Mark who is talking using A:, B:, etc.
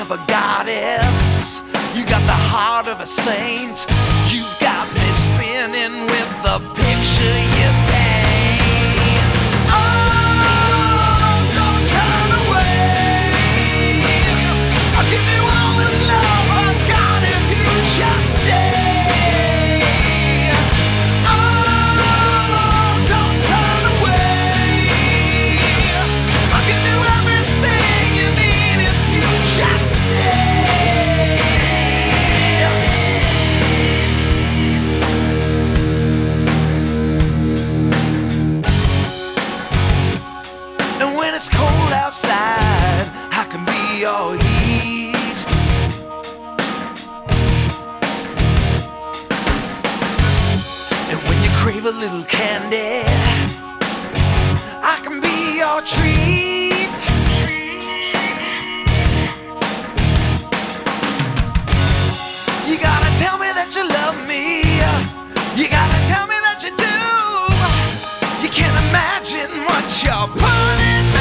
A: of a goddess. You got the heart of a saint. You've got me spinning with the picture you paint. Oh, don't turn away. I'll give you all the love I've got if you just stay. Oh, don't turn away. I'll give you everything you need if you just stay. And when it's cold outside, I can be your heat. And when you crave a little candy, I can be your treat. You gotta tell me that you love me. You gotta tell me that you do. You can't imagine what you're putting